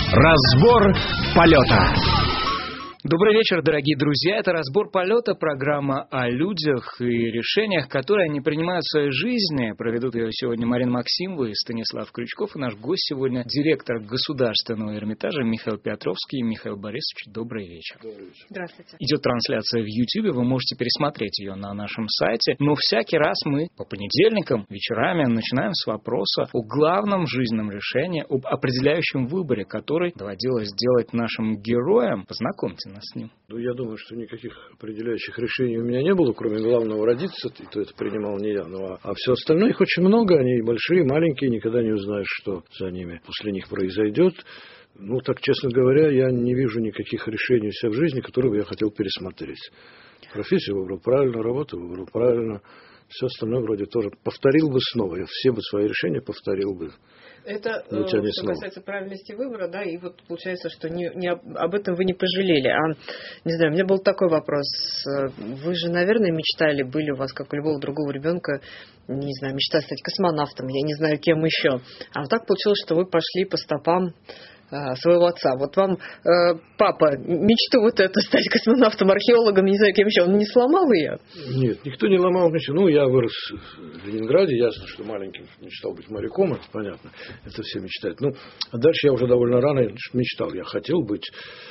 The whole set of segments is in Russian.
Разбор полета. Добрый вечер, дорогие друзья. Это «Разбор полета», программа о людях и решениях, которые они принимают в своей жизни. Проведут ее сегодня Марина Максимова и Станислав Крючков. И наш гость сегодня директор Государственного Эрмитажа Михаил Петровский. Михаил Борисович, добрый вечер. Добрый вечер. Здравствуйте. Идет трансляция в YouTube, вы можете пересмотреть ее на нашем сайте. Но всякий раз мы по понедельникам вечерами начинаем с вопроса о главном жизненном решении, об определяющем выборе, который доводилось делать нашим героям. Познакомьте нас с ним. Ну, я думаю, что никаких определяющих решений у меня не было, кроме главного родиться, и то это принимал не я. А все остальное, их очень много, они большие, маленькие, никогда не узнаешь, что за ними после них произойдет. Ну, так, честно говоря, я не вижу никаких решений у себя в жизни, которые бы я хотел пересмотреть. Профессию выбрал правильно, работу выбрал правильно. Все остальное вроде тоже повторил бы снова. Я все бы свои решения повторил бы. Это, что касается правильности выбора, да, и вот получается, что об этом вы не пожалели. Не знаю, у меня был такой вопрос. Вы же, наверное, мечтали, были у вас, как у любого другого ребенка, не знаю, мечта стать космонавтом, я не знаю, кем еще. А так получилось, что вы пошли по стопам своего отца. Вот вам папа мечту вот эту стать космонавтом, археологом, не знаю, кем еще, он не сломал ее? Нет, никто не ломал мечту. Ну, я вырос в Ленинграде, ясно, что маленьким мечтал быть моряком, это понятно, это все мечтают. Ну, а дальше я уже довольно рано мечтал. Я хотел быть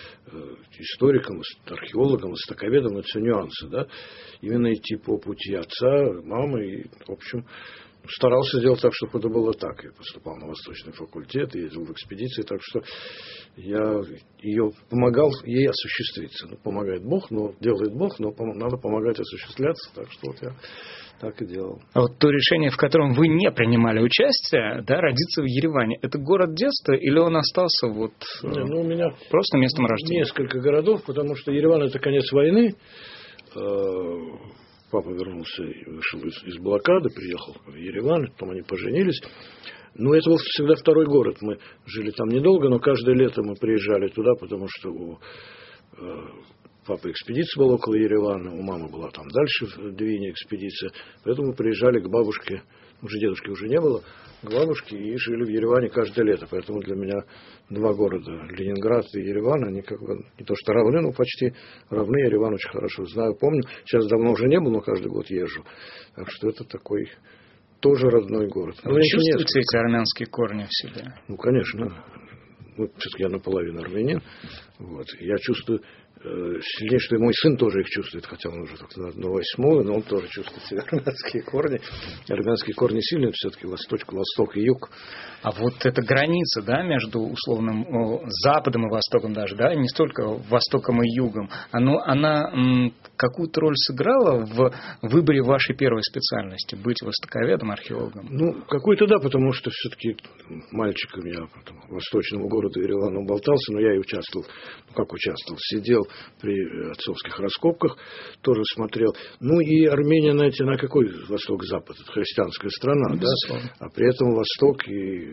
историком, археологом, востоковедом, это все нюансы, да. Именно идти по пути отца, мамы, и, в общем, старался делать так, чтобы это было так. Я поступал на Восточный факультет, ездил в экспедиции, так что я ее помогал ей осуществиться. Ну, помогает Бог, но делает Бог, но надо помогать осуществляться, так что вот я так и делал. А вот то решение, в котором вы не принимали участие, да, родиться в Ереване, это город детства или он остался вот у меня просто местом рождения? Несколько городов, потому что Ереван это конец войны. Папа вернулся и вышел из блокады, приехал в Ереван, потом они поженились. Ну, это был всегда второй город. Мы жили там недолго, но каждое лето мы приезжали туда, потому что у папы экспедиция была около Еревана, у мамы была там дальше в Двине экспедиция. Поэтому мы приезжали к бабушке, уже дедушки уже не было, к бабушке и жили в Ереване каждое лето. Поэтому для меня два города, Ленинград и Ереван, они как бы не то что равны, но почти равны. Ереван очень хорошо знаю, помню. Сейчас давно уже не был, но каждый год езжу. Так что это такой тоже родной город. Вы чувствуете эти армянские корни в себе? Ну, конечно. Ну, все-таки я наполовину армянин. Вот. Я чувствую сильнее, что и мой сын тоже их чувствует, хотя он уже на 8-й, но он тоже чувствует себе армянские корни. Армянские корни сильные, все-таки восток и юг. А вот эта граница, да, между условным Западом и Востоком даже, да, не столько Востоком и Югом, она какую-то роль сыграла в выборе вашей первой специальности, быть востоковедом, археологом? Ну, какой-то да, потому что все-таки мальчиком я в восточному городу Еревану болтался, но я и участвовал, сидел при отцовских раскопках, тоже смотрел. Ну и Армения, знаете, на какой восток-запад? Это христианская страна, безусловно. Да? А при этом восток и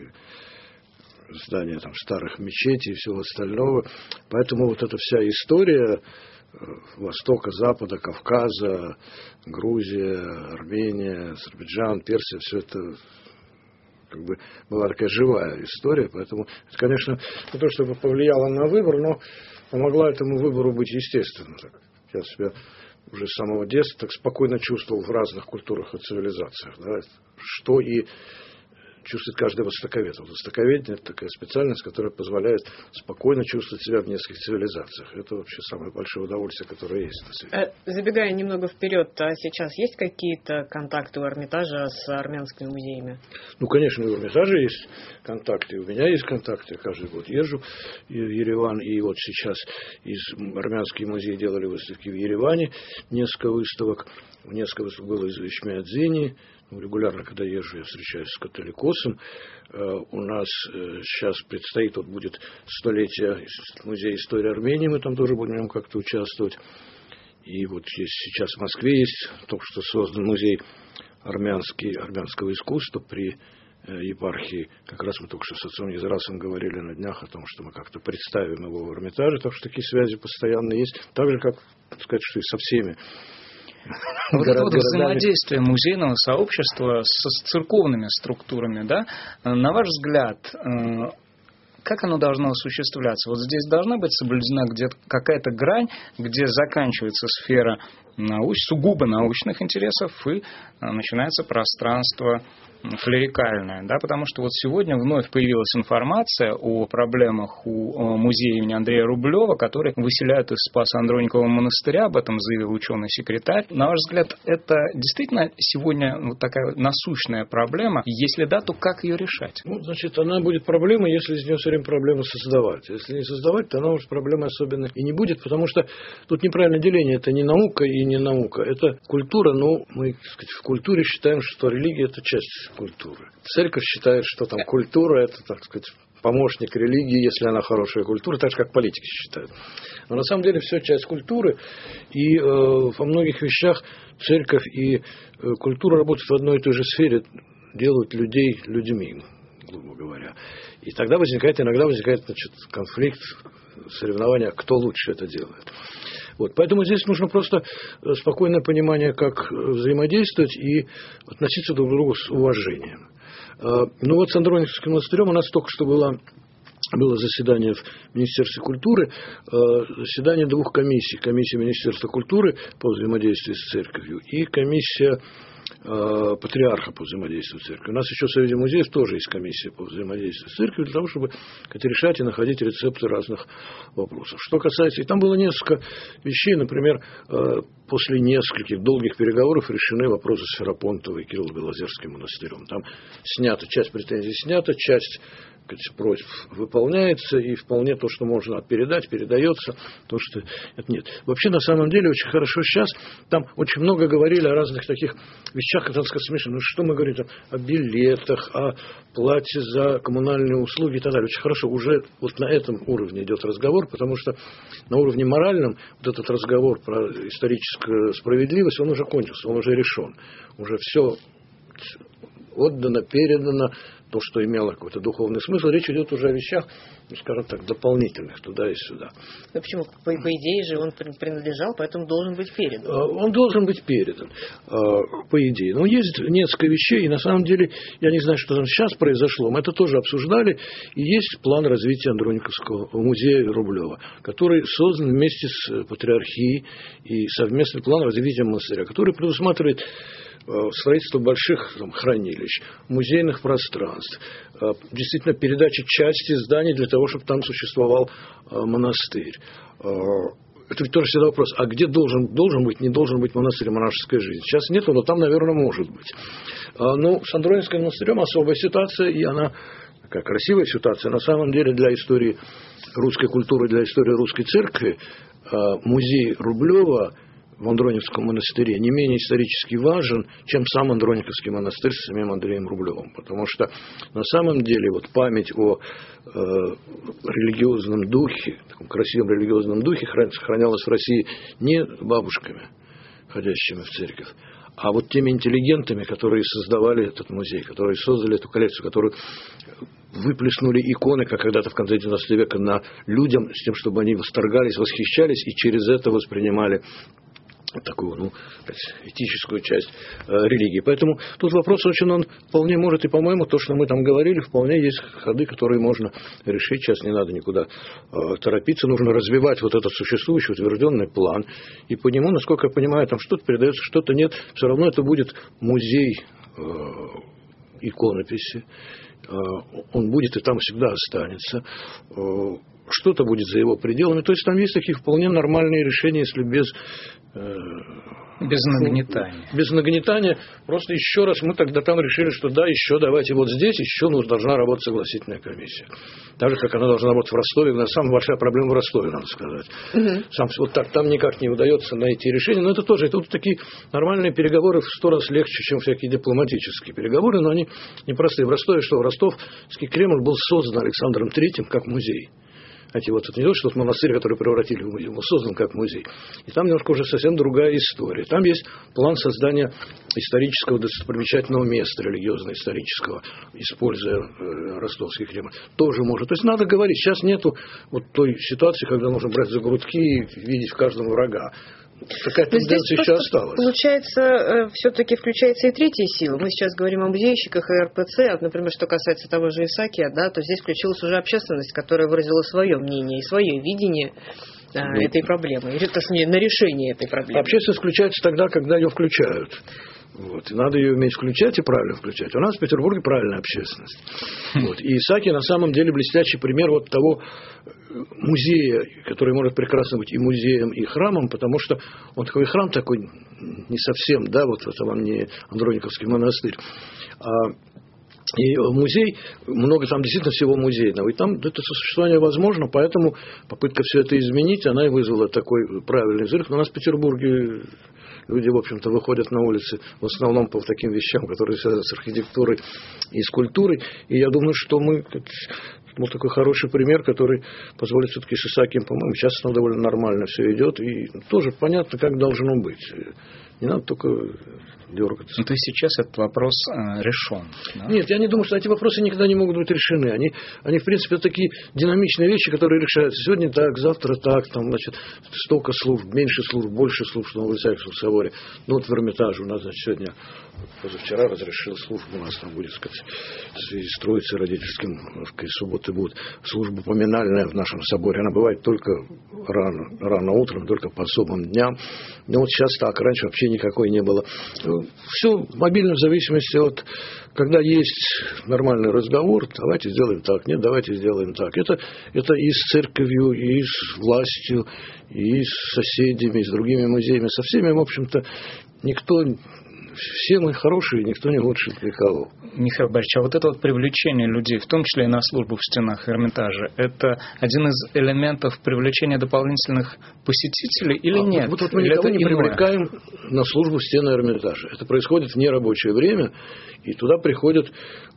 здания там старых мечетей и всего остального. Поэтому вот эта вся история Востока, Запада, Кавказа, Грузия, Армения, Азербайджан, Персия, все это как бы была такая живая история. Поэтому это, конечно, не то чтобы повлияло на выбор, но помогла этому выбору быть естественным. Я себя уже с самого детства так спокойно чувствовал в разных культурах и цивилизациях. Да, что и чувствует каждый востоковед. Востоковедение – это такая специальность, которая позволяет спокойно чувствовать себя в нескольких цивилизациях. Это вообще самое большое удовольствие, которое есть на свете. Забегая немного вперед, а сейчас есть какие-то контакты у Эрмитажа с армянскими музеями? Ну, конечно, и у Эрмитажа есть контакты, у меня есть контакты. Я каждый год езжу в Ереван, и вот сейчас армянские музеи делали выставки в Ереване, несколько выставок было из Ичмиадзини. Регулярно, когда езжу, я встречаюсь с католикосом. У нас сейчас предстоит, будет 100-летие музея истории Армении, мы там тоже будем как-то участвовать. И вот сейчас в Москве есть только что создан музей армянского искусства при епархии. Как раз мы только что с отцом Езрасом говорили на днях о том, что мы как-то представим его в Эрмитаже, так что такие связи постоянно есть. Так же, как сказать, что и со всеми. Вот это взаимодействие музейного сообщества с церковными структурами, да, на ваш взгляд, как оно должно осуществляться? Вот здесь должна быть соблюдена где-то какая-то грань, где заканчивается сфера сугубо научных интересов и начинается пространство клерикальное, да, потому что вот сегодня вновь появилась информация о проблемах у музея имени Андрея Рублева, который выселяют из Спасо-Андроникового монастыря, об этом заявил ученый-секретарь. На ваш взгляд, это действительно сегодня вот такая насущная проблема? Если да, то как ее решать? Ну, значит, она будет проблемой, если из нее все время проблемы создавать. Если не создавать, то она уже проблемы особенно и не будет, потому что тут неправильное деление. Это не наука и не наука. Это культура, но мы, так сказать, в культуре считаем, что религия – это часть культуры. Церковь считает, что там культура – это, так сказать, помощник религии, если она хорошая культура, так же, как политики считают. Но на самом деле все часть культуры, и во многих вещах церковь и культура работают в одной и той же сфере, делают людей людьми, грубо говоря. И тогда иногда возникает значит, конфликт, соревнования, кто лучше это делает. Вот. Поэтому здесь нужно просто спокойное понимание, как взаимодействовать и относиться друг к другу с уважением. Ну вот с Андрониковским монастырем у нас только что было заседание в Министерстве культуры, заседание двух комиссий. Комиссия Министерства культуры по взаимодействию с церковью и комиссия патриарха по взаимодействию с церковью. У нас еще в Союзе музеев тоже есть комиссия по взаимодействию с церковью, для того, чтобы решать и находить рецепты разных вопросов. Что касается... И там было несколько вещей, например, после нескольких долгих переговоров решены вопросы с Ферапонтовой и Кирилло-Белозерским монастырем. Там часть претензий снята, часть просьб выполняется, и вполне то, что можно передать, передается, то, что это нет. Вообще, на самом деле, очень хорошо сейчас, там очень много говорили о разных таких вещах, которые, сказать, смешно. Ну, что мы говорим там, о билетах, о плате за коммунальные услуги и так далее. Очень хорошо, уже вот на этом уровне идет разговор, потому что на уровне моральном вот этот разговор про историческую справедливость, он уже кончился, он уже решен. Уже все отдано, передано, то, что имело какой-то духовный смысл. Речь идет уже о вещах, ну, скажем так, дополнительных туда и сюда. Ну, почему? По идее же он принадлежал, поэтому должен быть передан. Он должен быть передан, по идее. Но есть несколько вещей, и на самом деле, я не знаю, что там сейчас произошло, мы это тоже обсуждали, и есть план развития Андрониковского музея Рублева, который создан вместе с Патриархией, и совместный план развития монастыря, который предусматривает строительство больших хранилищ, музейных пространств, действительно передача части зданий для того, чтобы там существовал монастырь. Это ведь тоже всегда вопрос, а где должен быть, не должен быть монастырь, монашеская жизнь? Сейчас нету, но там, наверное, может быть. Но с Андрониковским монастырем особая ситуация, и она такая красивая ситуация. На самом деле для истории русской культуры, для истории русской церкви музей Рублева в Андрониковском монастыре не менее исторически важен, чем сам Андрониковский монастырь с самим Андреем Рублевым. Потому что на самом деле вот память о религиозном духе, таком красивом религиозном духе сохранялась в России не бабушками, ходящими в церковь, а вот теми интеллигентами, которые создавали этот музей, которые создали эту коллекцию, которые выплеснули иконы, как когда-то в конце XIX века, на людям, с тем, чтобы они восторгались, восхищались и через это воспринимали такую, этическую часть религии. Поэтому тут вопрос очень, он вполне может, и, по-моему, то, что мы там говорили, вполне есть ходы, которые можно решить. Сейчас не надо никуда торопиться, нужно развивать вот этот существующий утвержденный план. И по нему, насколько я понимаю, там что-то передается, что-то нет. Все равно это будет музей иконописи. Он будет и там всегда останется. Что-то будет за его пределами. То есть там есть такие вполне нормальные решения, если без нагнетания. Без нагнетания. Просто еще раз мы тогда там решили, что да, еще давайте вот здесь еще должна работать согласительная комиссия. Так же, как она должна работать в Ростове. Самая большая проблема в Ростове, надо сказать. Вот так там никак не удается найти решение. Но это тоже, это вот такие нормальные переговоры в 100 раз легче, чем всякие дипломатические переговоры, но они непростые. В Ростове, что Ростовский Кремль был создан Александром III как музей. Знаете, вот это не то, что монастырь, который превратили в музей, он создан как музей. И там немножко уже совсем другая история. Там есть план создания исторического достопримечательного места, религиозно-исторического, используя Ростовский Кремль. Тоже может. То есть надо говорить. Сейчас нету вот той ситуации, когда нужно брать за грудки и видеть в каждом врага. такая тенденция еще осталась. Получается, все-таки включается и третья сила. Мы сейчас говорим о музейщиках и РПЦ, например, что касается того же Исаакия, да, то здесь включилась уже общественность, которая выразила свое мнение и свое видение этой проблемы, или точнее на решение этой проблемы. Общественность включается тогда, когда ее включают. Вот. И надо ее уметь включать и правильно включать. У нас в Петербурге правильная общественность. Вот. И Исаакий на самом деле блестящий пример вот того музея, который может прекрасно быть и музеем, и храмом, потому что он такой храм такой не совсем, да, вот это вам не Андрониковский монастырь. И музей, много там действительно всего музейного. И там это существование возможно, поэтому попытка все это изменить, она и вызвала такой правильный взрыв. Но у нас в Петербурге люди, в общем-то, выходят на улицы в основном по таким вещам, которые связаны с архитектурой и с культурой. И я думаю, что мы такой хороший пример, который позволит все-таки с Исаакием, по-моему, сейчас там довольно нормально все идет. И тоже понятно, как должно быть. Не надо только дергаться. Ну, то есть сейчас этот вопрос решен? Да? Нет, я не думаю, что эти вопросы никогда не могут быть решены. Они в принципе, такие динамичные вещи, которые решаются. Сегодня так, завтра так, там, значит, столько служб, меньше служб, больше служб, что в Исаакиевском соборе. Ну, вот в Эрмитаже у нас, значит, сегодня, позавчера разрешил службу, у нас там будет, сказать, в связи с Троицей родительским, субботы будут служба поминальная в нашем соборе. Она бывает только рано утром, только по особым дням. Но вот сейчас так, раньше вообще никакой не было. Все мобильно в зависимости от, когда есть нормальный разговор, давайте сделаем так, нет, давайте сделаем так. Это и с церковью, и с властью, и с соседями, и с другими музеями. Со всеми, в общем-то, все мы хорошие, никто не лучше никого. Михаил Борисович, а вот это вот привлечение людей, в том числе и на службу в стенах Эрмитажа, это один из элементов привлечения дополнительных посетителей или нет? Вот мы никого не привлекаем на службу в стены Эрмитажа. Это происходит в нерабочее время, и туда приходят...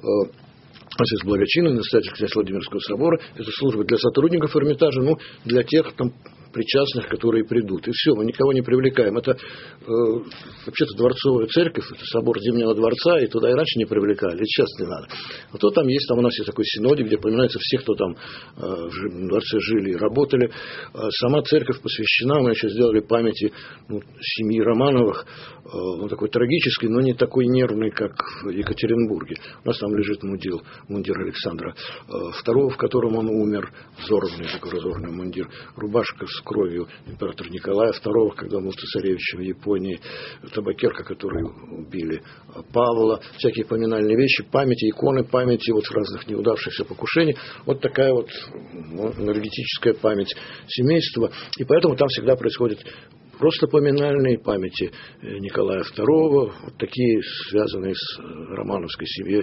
Отец Благочинный, настоятель князь Владимирского собора, это служба для сотрудников Эрмитажа, для тех там причастных, которые придут. И все, мы никого не привлекаем. Это вообще-то дворцовая церковь, это собор Зимнего дворца, и туда и раньше не привлекали, и сейчас не надо. А то там у нас есть такой синодик, где упоминаются все, кто там в дворце жили и работали. Сама церковь посвящена, мы еще сделали памяти семьи Романовых, такой трагический, но не такой нервный, как в Екатеринбурге. У нас там лежит мундир Александра II, в котором он умер, такой разорванный мундир, рубашка с кровью императора Николая II, когда он был цесаревичем в Японии, табакерка, которую убили Павла, всякие поминальные вещи, памяти, иконы памяти разных неудавшихся покушений. Вот такая энергетическая память семейства. И поэтому там всегда происходит просто поминальные памяти Николая II, такие, связанные с романовской семьей.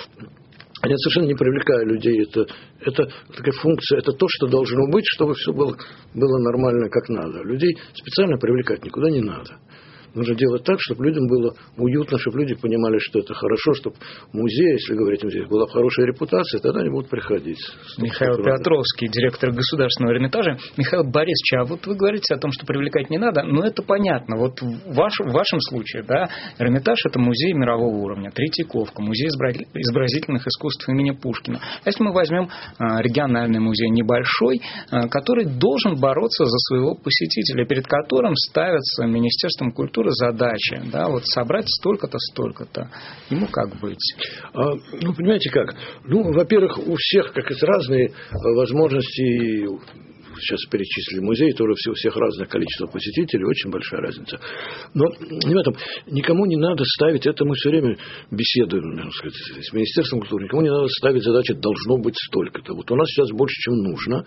Я совершенно не привлекаю людей. Это такая функция, это то, что должно быть, чтобы все было нормально, как надо. Людей специально привлекать никуда не надо. Нужно делать так, чтобы людям было уютно, чтобы люди понимали, что это хорошо, чтобы музей, если говорить о музее, была хорошая репутация, тогда они будут приходить. Михаил Петровский, директор Государственного Эрмитажа. Михаил Борисович, а вот вы говорите о том, что привлекать не надо, но это понятно. Вот в вашем случае, да, Эрмитаж – это музей мирового уровня, Третьяковка, музей изобразительных искусств имени Пушкина. А если мы возьмем региональный музей небольшой, который должен бороться за своего посетителя, перед которым ставится Министерством культуры задача, да, собрать столько-то, столько-то. Ему как быть? Понимаете как? Во-первых, у всех разные возможности. Сейчас перечислили музей, тоже у всех разное количество посетителей, очень большая разница. Но не в этом. Никому не надо ставить, это мы все время беседуем, с Министерством культуры, никому не надо ставить задачу, должно быть столько-то. У нас сейчас больше, чем нужно.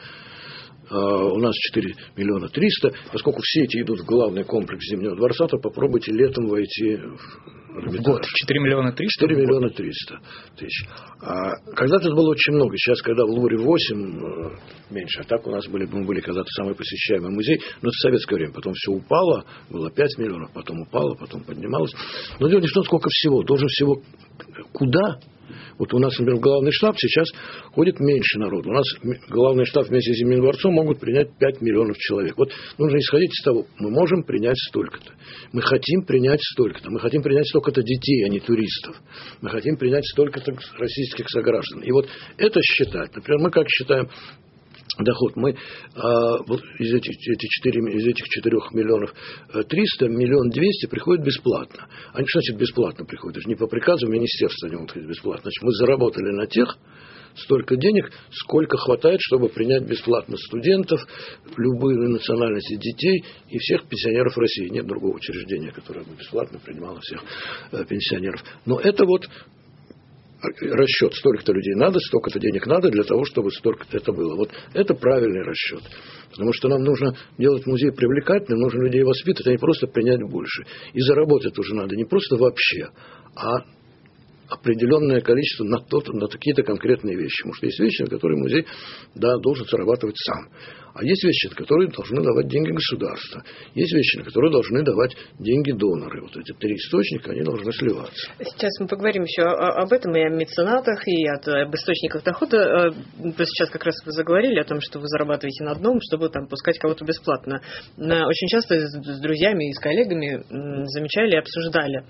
У нас 4 миллиона 300, поскольку все эти идут в главный комплекс Зимнего дворца, то попробуйте летом войти в Эрмитаж. 4 миллиона 300? 4 миллиона 300 тысяч. Когда-то это было очень много, сейчас, когда в Лувре 8, меньше, а так у нас мы были когда-то самый посещаемый музей, но это в советское время, потом все упало, было 5 миллионов, потом упало, потом поднималось. Но дело не в том, сколько всего, должен всего куда. У нас, например, в главный штаб сейчас ходит меньше народу. У нас главный штаб вместе с Зимним дворцом могут принять 5 миллионов человек. Нужно исходить из того, мы можем принять столько-то. Мы хотим принять столько-то. Мы хотим принять столько-то детей, а не туристов. Мы хотим принять столько-то российских сограждан. И это считать. Например, мы как считаем, доход. Мы вот из этих 4 миллионов 300, 1 200 000 приходит бесплатно. Они, что значит бесплатно приходят? Это же не по приказу министерства они могут ходить бесплатно. Значит, мы заработали на тех столько денег, сколько хватает, чтобы принять бесплатно студентов, любые национальности детей и всех пенсионеров России. Нет другого учреждения, которое бы бесплатно принимало всех пенсионеров. Но это вот расчет, столько-то людей надо, столько-то денег надо для того, чтобы столько-то это было. Вот это правильный расчет. Потому что нам нужно делать музей привлекательным, нужно людей воспитывать, а не просто принять больше. И заработать уже надо не просто вообще, а определенное количество на какие-то конкретные вещи. Потому что есть вещи, на которые музей должен зарабатывать сам. А есть вещи, на которые должны давать деньги государства. Есть вещи, на которые должны давать деньги доноры. Вот эти 3 источника, они должны сливаться. Сейчас мы поговорим еще об этом, и о меценатах, и об источниках дохода. Сейчас как раз вы заговорили о том, что вы зарабатываете на одном, чтобы там пускать кого-то бесплатно. Очень часто с друзьями и с коллегами замечали и обсуждали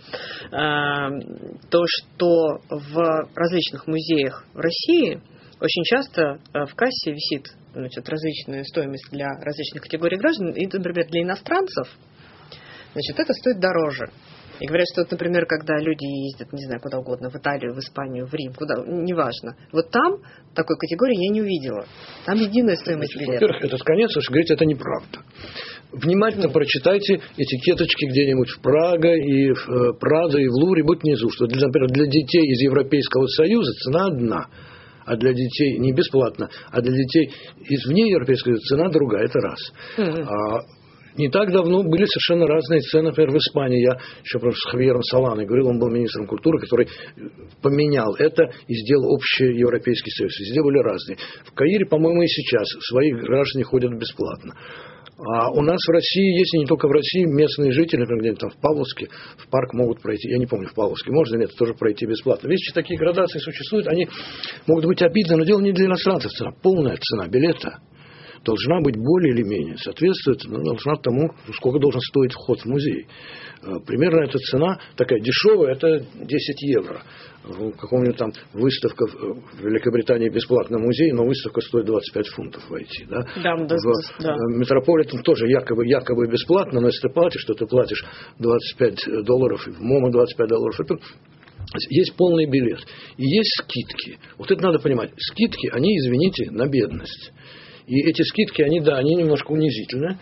то, что в различных музеях в России очень часто в кассе висит различная стоимость для различных категорий граждан. И, например, для иностранцев это стоит дороже. И говорят, что, например, когда люди ездят, не знаю, куда угодно, в Италию, в Испанию, в Рим, куда, неважно. Вот там такой категории я не увидела. Там единая стоимость билета. Во-первых, это конец, что говорите, это неправда. Внимательно прочитайте этикеточки где-нибудь в Прага и в Прадо и в Лувре, будет внизу, что, например, для детей из Европейского Союза цена одна, а для детей не бесплатно, а для детей извне Европейского Союза цена другая, это раз. Не так давно были совершенно разные цены, например, в Испании. Я еще с Хавьером Соланой говорил, он был министром культуры, который поменял это и сделал общий Европейский Союз. Везде были разные. В Каире, по-моему, и сейчас свои граждане ходят бесплатно. А у нас в России, если не только в России, местные жители, например, где-нибудь там в Павловске, в парк могут пройти, я не помню, в Павловске можно ли это тоже пройти бесплатно. Вещи, такие градации существуют, они могут быть обидны, но дело не для иностранцев, цена, полная цена билета должна быть более или менее соответствовать, должна тому, сколько должен стоить вход в музей. Примерно эта цена такая дешевая, это 10 евро. В каком-нибудь там выставка в Великобритании бесплатно музей, но выставка стоит 25 фунтов войти. Да? В Метрополитен тоже якобы бесплатно, но если ты платишь, то ты платишь $25, и в МОМА $25. Это есть полный билет. И есть скидки. Вот это надо понимать. Скидки, они, извините, на бедность. И эти скидки, они немножко унизительны.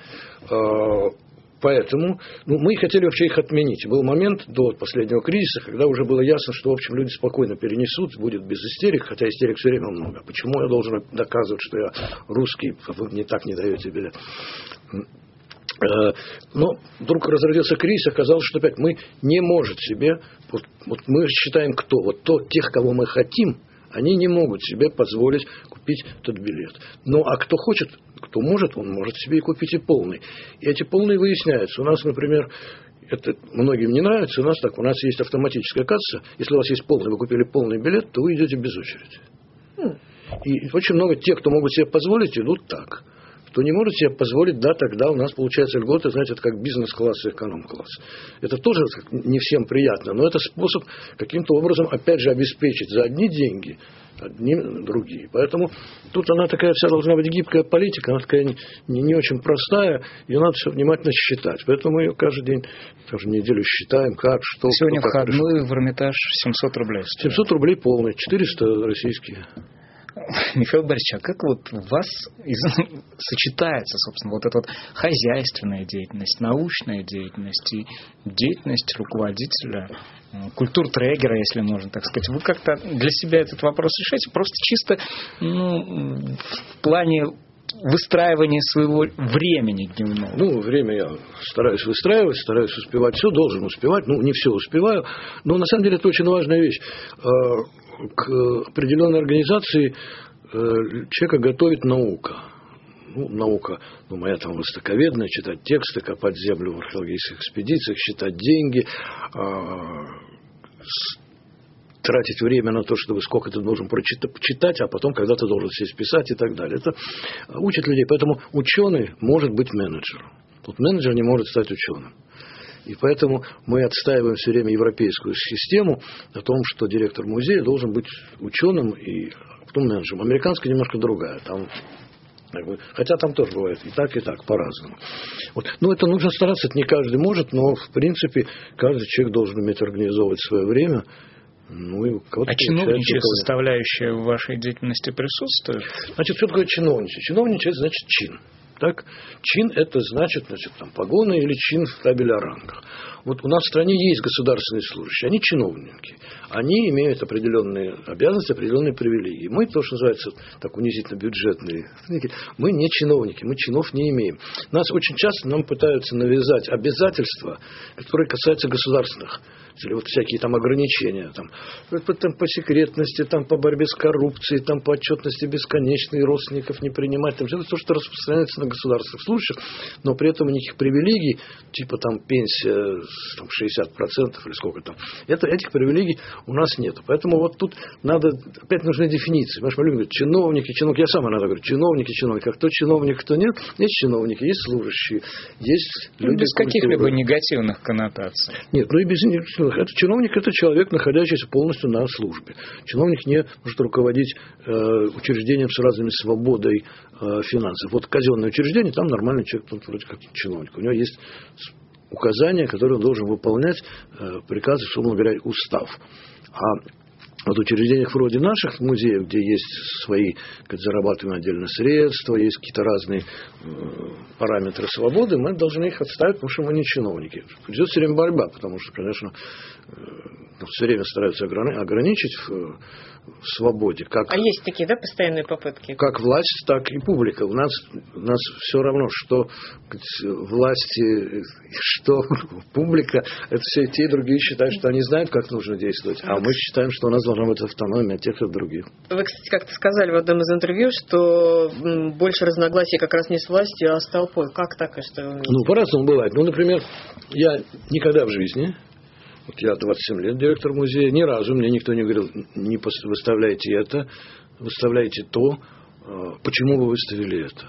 Поэтому мы хотели вообще их отменить. Был момент до последнего кризиса, когда уже было ясно, что, в общем, люди спокойно перенесут, будет без истерик, хотя истерик все время много. Почему я должен доказывать, что я русский, вы мне так не даете билет? Но вдруг разразился кризис, оказалось, что опять мы не можем себе, вот мы считаем, кто, тех, кого мы хотим, они не могут себе позволить купить этот билет. Ну, а кто хочет, кто может, он может себе и купить и полный. И эти полные выясняются. У нас, например, это многим не нравится, у нас есть автоматическая касса. Если у вас есть полный, вы купили полный билет, то вы идете без очереди. И очень много тех, кто могут себе позволить, идут так. Кто не может себе позволить, тогда у нас получается льготы, знаете, это как бизнес-класс и эконом-класс. Это тоже не всем приятно, но это способ каким-то образом, опять же, обеспечить за одни деньги, другие. Поэтому тут она такая вся должна быть гибкая политика, она такая не очень простая, ее надо все внимательно считать. Поэтому мы ее каждый день, каждую неделю считаем, как, что. Сегодня входной в Эрмитаж 700 рублей. 700 рублей полный, 400 российские. Михаил Борисович, а как у вас сочетается, собственно, эта хозяйственная деятельность, научная деятельность и деятельность руководителя, культуртрегера, если можно так сказать? Вы как-то для себя этот вопрос решаете? Просто чисто в плане выстраивания своего времени дневного? Время я стараюсь выстраивать, стараюсь успевать все, должен успевать. Не все успеваю, но на самом деле это очень важная вещь. К определенной организации человека готовит наука. Наука, моя там востоковедная, читать тексты, копать землю в археологических экспедициях, считать деньги, тратить время на то, чтобы сколько ты должен почитать, а потом когда ты должен сесть писать и так далее. Это учит людей. Поэтому ученый может быть менеджером. Менеджер не может стать ученым. И поэтому мы отстаиваем все время европейскую систему о том, что директор музея должен быть ученым и потом менеджером. Американская немножко другая. Там Хотя там тоже бывает и так, по-разному. Вот. Ну, это нужно стараться, это не каждый может, но, в принципе, каждый человек должен уметь организовывать свое время. Ну, и а чиновничья составляющая в вашей деятельности присутствует? Значит, что такое чиновничье? Чиновничье – значит чин. Так? Чин – это значит там, погоны или чин в табеле о рангах. Вот у нас в стране есть государственные служащие, они чиновники. Они имеют определенные обязанности, определенные привилегии. Мы, то, что называется так унизительно бюджетные, мы не чиновники, мы чинов не имеем. Нас очень часто нам пытаются навязать обязательства, которые касаются государственных. Или вот всякие там ограничения там, по секретности, там, по борьбе с коррупцией, там, по отчетности бесконечной, родственников не принимать. Там, это то, что распространяется на государственных служащих, но при этом никаких привилегий, типа там пенсия там, 60% или сколько там, этих привилегий у нас нет. Поэтому вот тут надо, опять нужны дефиниции. Понимаешь, мы любим говорить, чиновники, я сам иногда говорю, чиновники, а кто чиновник, кто нет. Есть чиновники, есть служащие, есть люди. Без каких-либо негативных коннотаций. Нет, и без негативных. Это чиновник – это человек, находящийся полностью на службе. Чиновник не может руководить учреждением с разными свободой финансов. Вот казенное учреждение, там нормальный человек, он вроде как чиновник. У него есть указания, которые он должен выполнять, приказы, условно говоря, устав. А вот в учреждениях вроде наших музеев, где есть свои, зарабатываемые отдельно средства, есть какие-то разные параметры свободы, мы должны их отставить, потому что мы не чиновники. Идет все время борьба, потому что, конечно, все время стараются ограничить в свободе. А есть такие, да, постоянные попытки? Как власть, так и публика. У нас все равно, что власти, что публика, это все и те, и другие считают, что они знают, как нужно действовать. А мы считаем, что у нас должна быть автономия от тех и других. Вы, кстати, как-то сказали в одном из интервью, что больше разногласий как раз не с властью, а с толпой. Как так? Ну, по-разному бывает. Ну, например, я никогда в жизни... Вот я 27 лет директор музея. Ни разу мне никто не говорил, не выставляйте это, выставляйте то, почему вы выставили это.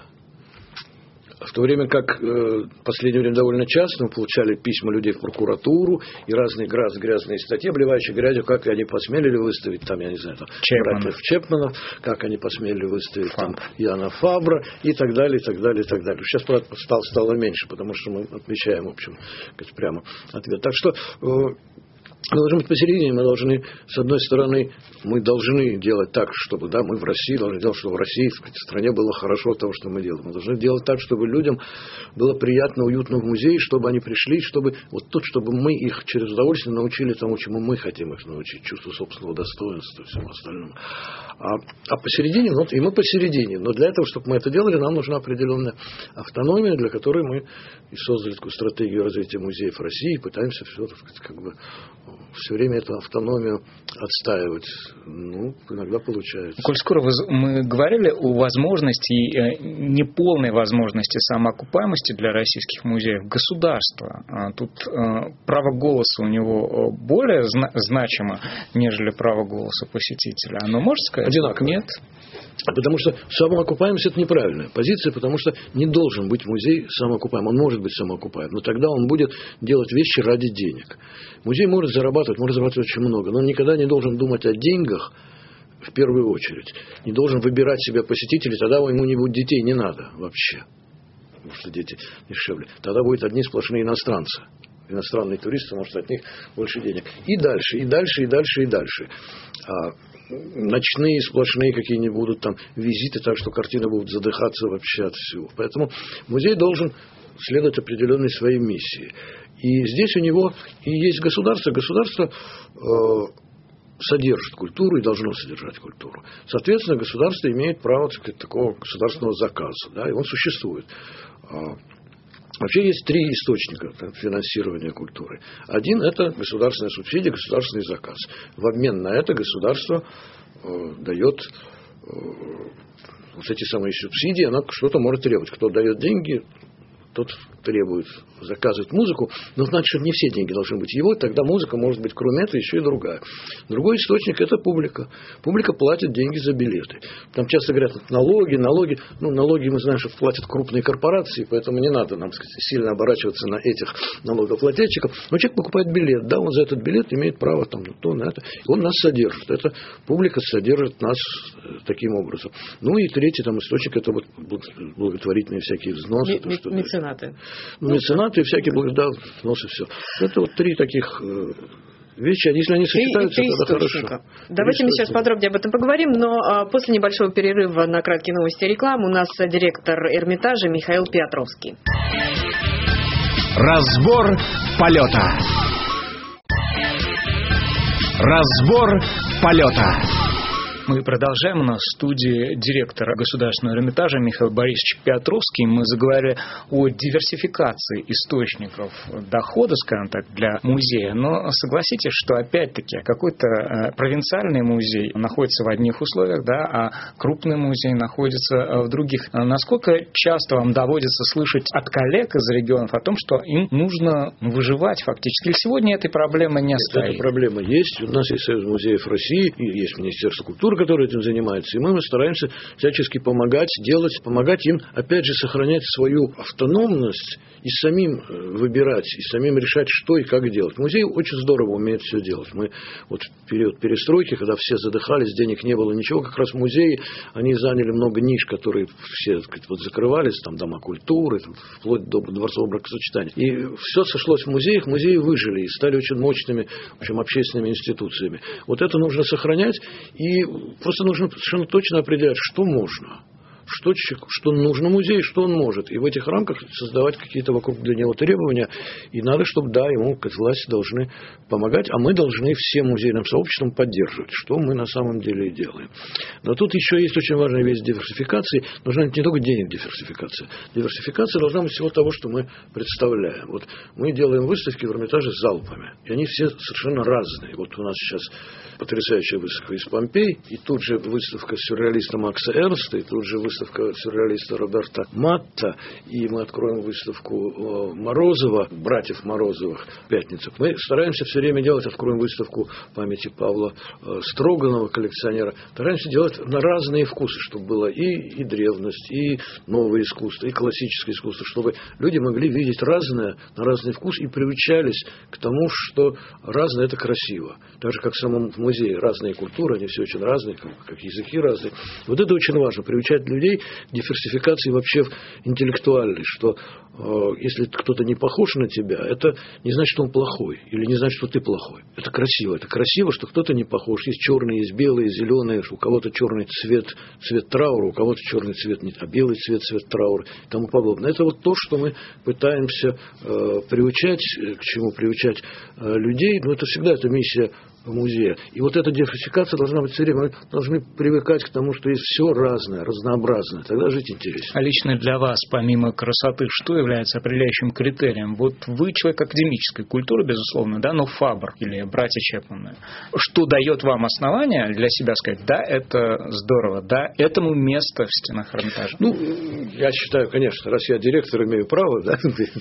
В то время как в последнее время довольно часто мы получали письма людей в прокуратуру и разные грязные статьи, обливающие грязью, как они посмели выставить, там, я не знаю, там, братьев Чепманов, как они посмели выставить там, Яна Фабра и так далее, и так далее, и так далее. Сейчас, правда, стало меньше, потому что мы отмечаем, в общем, прямо ответ. Так что... Мы должны быть посередине, мы должны, с одной стороны, мы должны делать так, чтобы, да, мы в России должны делать, чтобы в России, в стране было хорошо от того, что мы делаем. Мы должны делать так, чтобы людям было приятно, уютно в музее, чтобы они пришли, чтобы чтобы мы их через удовольствие научили тому, чему мы хотим их научить, чувству собственного достоинства и всему остальному. А посередине, и мы посередине. Но для этого, чтобы мы это делали, нам нужна определенная автономия, для которой мы и создали такую стратегию развития музеев России, и пытаемся все время эту автономию отстаивать. Иногда получается. Коль скоро мы говорили о возможности, неполной возможности самоокупаемости для российских музеев государства. Тут право голоса у него более значимо, нежели право голоса посетителя. Оно может сказать? Одинаково. Нет. Потому что самоокупаемость – это неправильная позиция, потому что не должен быть музей самоокупаем. Он может быть самоокупаем, но тогда он будет делать вещи ради денег. Музей может зарабатывать очень много, но он никогда не должен думать о деньгах в первую очередь. Не должен выбирать себе посетителей, тогда ему детей не надо вообще, потому что дети дешевле. Тогда будут одни сплошные иностранцы. Иностранные туристы, может, от них больше денег. И дальше, и дальше, и дальше, и дальше. Ночные сплошные какие-нибудь будут там визиты, так что картины будут задыхаться вообще от всего. Поэтому музей должен следовать определенной своей миссии. И здесь у него и есть государство. Государство содержит культуру и должно содержать культуру. Соответственно, государство имеет право, так сказать, такого государственного заказа. Да, и он существует. Вообще есть три источника финансирования культуры. Один – это государственная субсидия, государственный заказ. В обмен на это государство дает эти самые субсидии, оно что-то может требовать. Кто дает деньги, тот требует заказывать музыку, но значит, не все деньги должны быть его, тогда музыка может быть, кроме этого, еще и другая. Другой источник – это публика. Публика платит деньги за билеты. Там часто говорят, налоги. Ну, налоги, мы знаем, что платят крупные корпорации, поэтому не надо нам, сказать, сильно оборачиваться на этих налогоплательщиков. Но человек покупает билет, да, он за этот билет имеет право там, на то, на это. И он нас содержит. Это публика содержит нас таким образом. Ну и третий там источник – это вот благотворительные всякие взносы. Меценаты. Меценаты и всякие взносы, все. Это вот три таких вещи, если они сочетаются, тогда хорошо. Давайте мы сейчас подробнее об этом поговорим, но после небольшого перерыва на краткие новости и рекламу у нас директор Эрмитажа Михаил Петровский. Разбор полета. Разбор полета. Мы продолжаем. У нас в студии директор Государственного Эрмитажа Михаил Борисович Петровский. Мы заговорили о диверсификации источников дохода, скажем так, для музея. Но согласитесь, что опять-таки какой-то провинциальный музей находится в одних условиях, да, а крупный музей находится в других. Насколько часто вам доводится слышать от коллег из регионов о том, что им нужно выживать фактически? Или сегодня этой проблемы не стоит? Эта проблема есть. У нас есть Союз музеев России, и есть Министерство культуры, которые этим занимаются, и мы стараемся всячески помогать им, опять же, сохранять свою автономность и самим выбирать, и самим решать, что и как делать. Музей очень здорово умеет все делать. Мы вот в период перестройки, когда все задыхались, денег не было, ничего, как раз музеи, они заняли много ниш, которые все, так сказать, вот закрывались, там дома культуры, там, вплоть до дворцового бракосочетания. И все сошлось в музеях, музеи выжили и стали очень мощными, в общем, общественными институциями. Вот это нужно сохранять, и просто нужно совершенно точно определять, что можно, что нужно музею, что он может. И в этих рамках создавать какие-то вокруг для него требования. И надо, чтобы, да, ему, как власти, должны помогать, а мы должны всем музейным сообществом поддерживать, что мы на самом деле и делаем. Но тут еще есть очень важная вещь диверсификации. Нужна не только денег диверсификация. Диверсификация должна быть всего того, что мы представляем. Вот мы делаем выставки в Эрмитаже с залпами. И они все совершенно разные. Вот у нас сейчас потрясающая выставка из Помпей, и тут же выставка сюрреалиста Макса Эрнста, и тут же выставка сюрреалиста Роберта Матта, и мы откроем выставку Морозова, братьев Морозовых, в пятницу. Мы стараемся все время делать, откроем выставку памяти Павла Строганова, коллекционера, стараемся делать на разные вкусы, чтобы было и древность, и новое искусство, и классическое искусство, чтобы люди могли видеть разное, на разный вкус, и приучались к тому, что разное – это красиво. Так же, как в самом музее разные культуры, они все очень разные, как языки разные. Вот это очень важно, приучать людей к диверсификации вообще интеллектуальной, что если кто-то не похож на тебя, это не значит, что он плохой, или не значит, что ты плохой. Это красиво, что кто-то не похож. Есть черные, есть белые, зеленые, у кого-то черный цвет траура, у кого-то черный цвет, а белый цвет траура и тому подобное. Это вот то, что мы пытаемся приучать, к чему приучать людей, но это всегда это миссия музея. И вот эта диверсификация должна быть все время. Мы должны привыкать к тому, что есть все разное, разнообразное. Тогда жить интересно. А лично для вас, помимо красоты, что является определяющим критерием? Вот вы человек академической культуры, безусловно, да, но Фабр или братья Чепманы. Что дает вам основание для себя сказать, да, это здорово, да, этому место в стенах Эрмитажа? Ну, я считаю, конечно, раз я директор, имею право, да,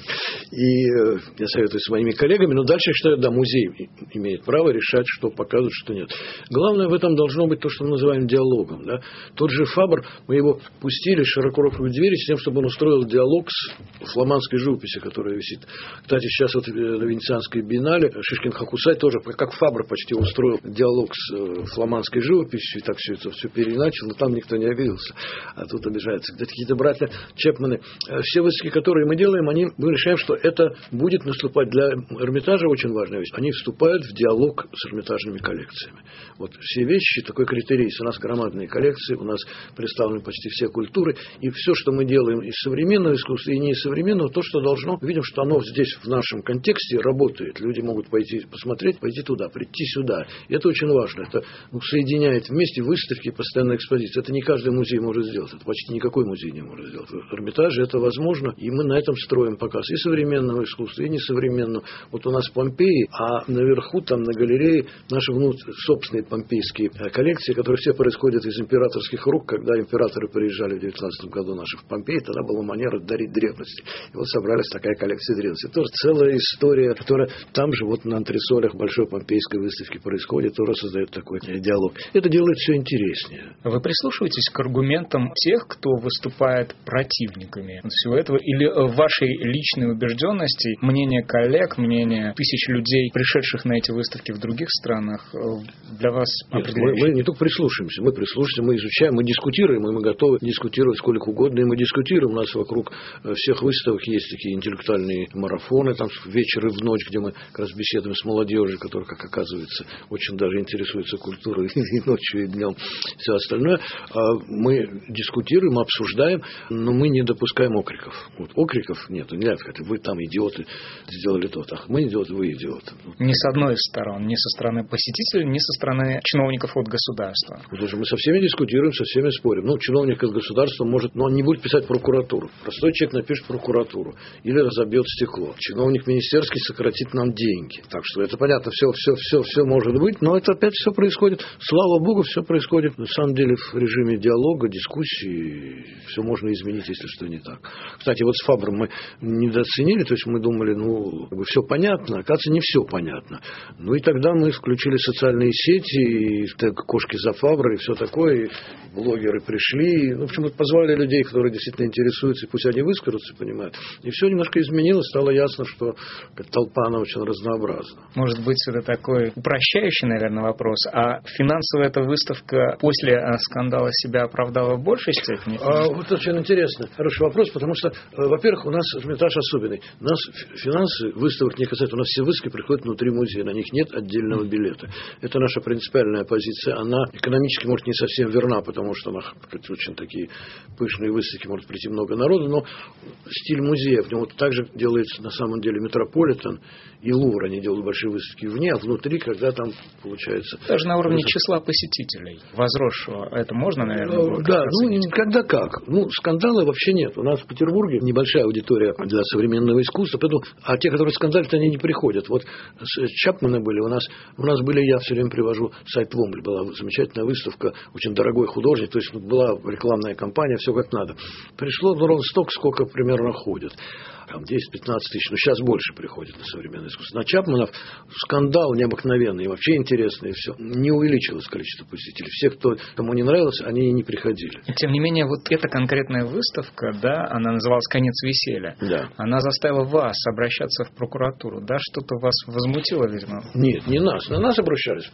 и я советую с моими коллегами, но дальше я считаю, да, музей имеет право решать, что показывать, что нет. Главное в этом должно быть то, что мы называем диалогом. Да? Тот же Фабр, мы его пустили широко раскрыв двери с тем, чтобы он устроил диалог с фламандской живописью, которая висит. Кстати, сейчас вот на Венецианской биеннале Шишкин Хокусай тоже, как Фабр почти устроил диалог с фламандской живописью, и так все это все переначал, но там никто не обиделся. А тут обижаются. Где-то какие-то братья Чепманы. Все выставки, которые мы делаем, мы решаем, что это будет наступать для Эрмитажа очень важная вещь. Они вступают в диалог с Эрмитажем. Коллекциями. Вот все вещи, такой критерий есть. У нас громадные коллекции, у нас представлены почти все культуры, и все, что мы делаем из современного искусства и не из современного, то, что должно, видим, что оно здесь в нашем контексте работает. Люди могут пойти посмотреть, пойти туда, прийти сюда. И это очень важно. Это соединяет вместе выставки и постоянная экспозиция. Это не каждый музей может сделать. Это почти никакой музей не может сделать. В Эрмитаже это возможно, и мы на этом строим показ и современного искусства, и несовременного. Вот у нас в Помпеи, а наверху там на галерее наши собственные помпейские коллекции, которые все происходят из императорских рук. Когда императоры приезжали в 19 году наши в Помпеи, тогда была манера дарить древности. И вот собралась такая коллекция древностей. Тоже целая история, которая там же вот на антресолях большой помпейской выставки происходит, тоже создает такой диалог. Это делает все интереснее. Вы прислушиваетесь к аргументам тех, кто выступает противниками всего этого, или в вашей личной убежденности мнение коллег, мнение тысяч людей, пришедших на эти выставки в других странах, для вас определяющее? Мы не только прислушиваемся, мы изучаем, мы дискутируем, и мы готовы дискутировать сколько угодно, и мы дискутируем. У нас вокруг всех выставок есть такие интеллектуальные марафоны, там вечер и в ночь, где мы как раз беседуем с молодежью, которая, как оказывается, очень даже интересуется культурой и ночью, и днем, все остальное. Мы дискутируем, обсуждаем, но мы не допускаем окриков. Вот окриков нет, нельзя сказать, вы там идиоты, сделали то, так мы идиоты, вы идиоты. Ни с одной из сторон, ни со стороны посетителей, ни со стороны чиновников от государства. Потому что мы со всеми дискутируем, со всеми спорим. Чиновник из государства может, но он не будет писать прокуратуру. Простой человек напишет прокуратуру или разобьет стекло. Чиновник министерский сократит нам деньги. Так что это понятно, все может быть, но это опять все происходит. Слава Богу, все происходит на самом деле в режиме диалога, дискуссии. Все можно изменить, если что не так. Кстати, вот с Фабром мы недооценили, то есть мы думали, все понятно, оказывается, не все понятно. И тогда мы включили социальные сети, и кошки за Фабра, и все такое, и блогеры пришли, в общем, позвали людей, которые действительно интересуются, и пусть они выскажутся, понимают. И все немножко изменилось, стало ясно, что толпа, она очень разнообразна. Может быть, это такой упрощающий, наверное, вопрос, а финансовая эта выставка после скандала себя оправдала в большей степени? Вот очень интересно, хороший вопрос, потому что, во-первых, у нас Эрмитаж особенный. У нас финансы выставок не касаются, у нас все выставки приходят внутри музея, на них нет отдельного билета. Это наша принципиальная позиция, она экономически, может, не совсем верна, потому что на очень такие пышные выставки может прийти много народу, но стиль музея, в нем вот так же делается на самом деле Метрополитен и Лувр, они делают большие выставки вне, а внутри, когда там получается... Даже на уровне числа посетителей возросшего, это можно, наверное, да, когда как. Скандала вообще нет. У нас в Петербурге небольшая аудитория для современного искусства, поэтому, а те, которые скандалят, они не приходят. Вот с Чапманы были, у нас были, я все время привожу, сайт Вомбль, была замечательная выставка, очень дорогой художник, то есть была рекламная кампания, все как надо. Пришло ровно столько, сколько примерно ходит. Там 10-15 тысяч, но сейчас больше приходит на современное искусство. На Чапманов скандал необыкновенный, вообще интересный, и все. Не увеличилось количество посетителей. Все, кому не нравилось, они и не приходили. Тем не менее, вот эта конкретная выставка, да, она называлась «Конец веселья». Да. Она заставила вас обращаться в прокуратуру, да? Что-то вас возмутило, видимо? Нет, не нас. На нас обращались в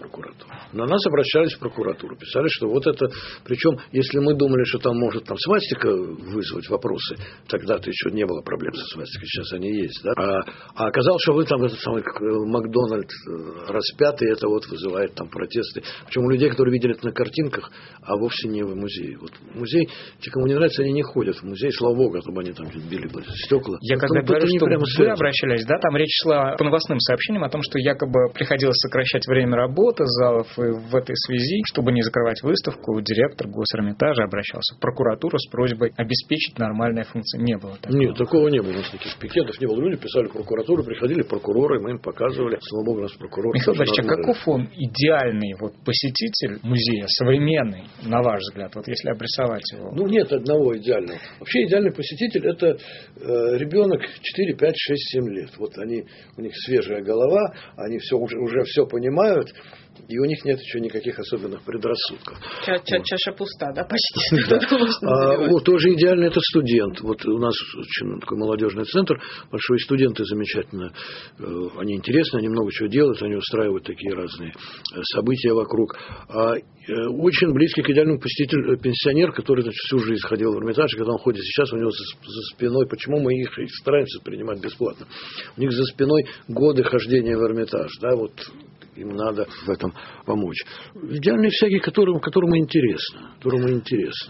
прокуратуру. Писали, что вот это... Причем, если мы думали, что там может свастика вызвать вопросы, тогда-то еще не было проблем со свастикой. Сейчас они есть, да? А оказалось, что вы там этот самый Макдональд распятый, это вот вызывает там протесты. Причем у людей, которые видели это на картинках, а вовсе не в музее. Вот в музей, те, кому не нравится, они не ходят в музей, слава богу, чтобы они там били бы стекла. Я когда говорю, что вы обращались, да, там речь шла по новостным сообщениям о том, что якобы приходилось сокращать время работы залов, и в этой связи, чтобы не закрывать выставку, директор Госэрмитажа обращался в прокуратуру с просьбой обеспечить нормальные функции. Не было такого? Нет, такого не было. У нас таких пикетов не было. Люди писали в прокуратуру, приходили прокуроры, мы им показывали. Слава богу, у нас прокурор. Михаил Борисович, а каков он идеальный посетитель музея, современный, на ваш взгляд, если обрисовать его? Нет одного идеального. Вообще идеальный посетитель – это ребенок 4, 5, 6, 7 лет. Вот у них свежая голова, они уже все понимают, и у них нет еще никаких особенных предрассудков. Чаша пуста, да, почти? Тоже идеально это студент. Вот у нас очень такой молодежный центр, большой, студенты замечательно, они интересны, они много чего делают, они устраивают такие разные события вокруг. Очень близкий к идеальному посетителю пенсионер, который всю жизнь ходил в Эрмитаж, когда он ходит сейчас, у него за спиной, почему мы их стараемся принимать бесплатно, у них за спиной годы хождения в Эрмитаж, да, вот им надо в этом помочь. Идеальный всякий, которому интересно.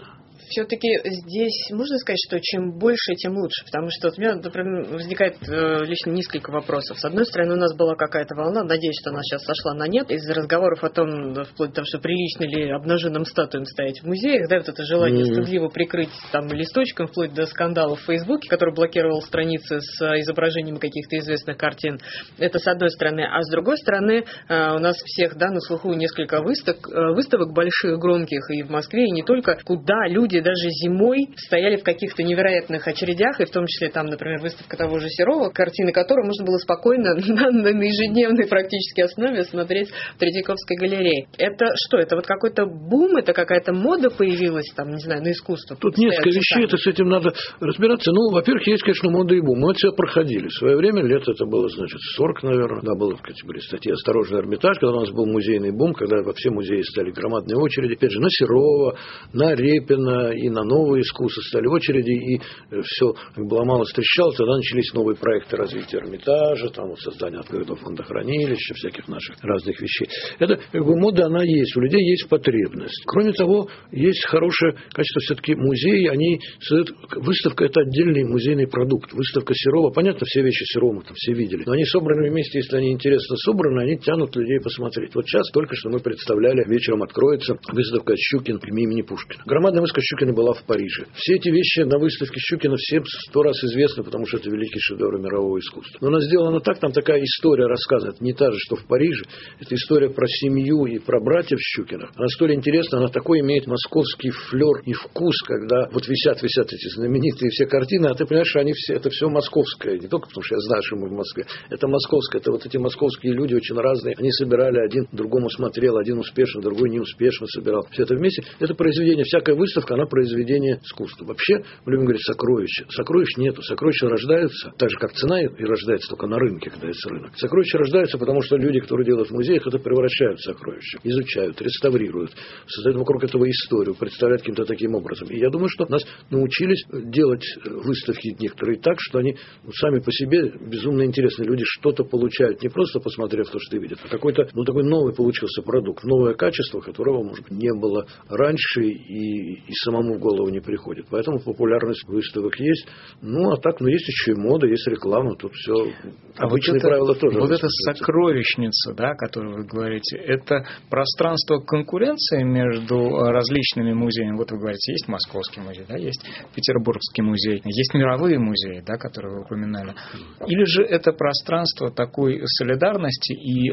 Все-таки здесь можно сказать, что чем больше, тем лучше, потому что у меня, например, возникает лично несколько вопросов. С одной стороны, у нас была какая-то волна, надеюсь, что она сейчас сошла на нет, из-за разговоров о том, вплоть до того, что прилично ли обнаженным статуям стоять в музеях, да, вот это желание стыдливо прикрыть там листочком, вплоть до скандалов в Фейсбуке, который блокировал страницы с изображениями каких-то известных картин. Это с одной стороны. А с другой стороны, у нас всех, да, на слуху несколько выставок больших, громких и в Москве, и не только, куда люди даже зимой стояли в каких-то невероятных очередях, и в том числе там, например, выставка того же Серова, картины которой можно было спокойно на ежедневной практически основе смотреть в Третьяковской галерее. Это что? Это вот какой-то бум, это какая-то мода появилась, там, не знаю, на искусство? Тут несколько вещей, это с этим надо разбираться. Ну, во-первых, есть, конечно, мода и бум. Мы это все проходили. В свое время, лет это было, значит, 40, наверное, да, было, были статьи «Осторожный Эрмитаж», когда у нас был музейный бум, когда во все музеи стали громадные очереди. Опять же, на Серова, на Репина и на новые искусства стали очереди, и все ломалось, трещало. Тогда начались новые проекты развития Эрмитажа, там вот создание открытого фондохранилища, всяких наших разных вещей. Это как бы мода, она есть, у людей есть потребность. Кроме того, есть хорошее качество все-таки музеи, они создают, выставка – это отдельный музейный продукт. Выставка Серова, понятно, все вещи Серова мы там все видели, но они собраны вместе, если они интересно собраны, они тянут людей посмотреть. Вот сейчас только что мы представляли, вечером откроется выставка Щукин имени Пушкина. Громадная выставка Щукина была в Париже. Все эти вещи на выставке Щукина всем 100 раз известны, потому что это великий шедевр мирового искусства. Но она сделана так, там такая история рассказана, это не та же, что в Париже, это история про семью и про братьев Щукиных. Она столь интересна, она такой имеет московский флер и вкус, когда вот висят эти знаменитые все картины, а ты понимаешь, что они все, это все московское, не только потому, что я знаю, что мы в Москве, это московское, это вот эти московские люди очень разные, они собирали, один другому смотрел, один успешно, другой неуспешно собирал, все это вместе, это произведение, всякая выставка, она произведение искусства. Вообще, мы любим говорить сокровища, сокровищ нету, сокровища рождаются, так же, как цена и рождается только на рынке, когда есть рынок. Сокровища рождаются, потому что люди, которые делают в музеях, это превращают в сокровища, изучают, реставрируют, создают вокруг этого историю, представляют каким-то таким образом. И я думаю, что нас научились делать выставки некоторые так, что они сами по себе безумно интересны. Люди что-то получают, не просто посмотрев то, что видят, а какой-то такой новый получился продукт, новое качество, которого, может быть, не было раньше и самому в голову не приходит. Поэтому популярность выставок есть. Ну, а так, есть еще и мода, есть реклама, тут все обычные правила тоже. Вот эта сокровищница, да, о которой вы говорите, это пространство конкуренции между различными музеями. Вот вы говорите, есть Московский музей, да, есть Петербургский музей, есть мировые музеи, да, которые вы упоминали. Или же это пространство такой солидарности и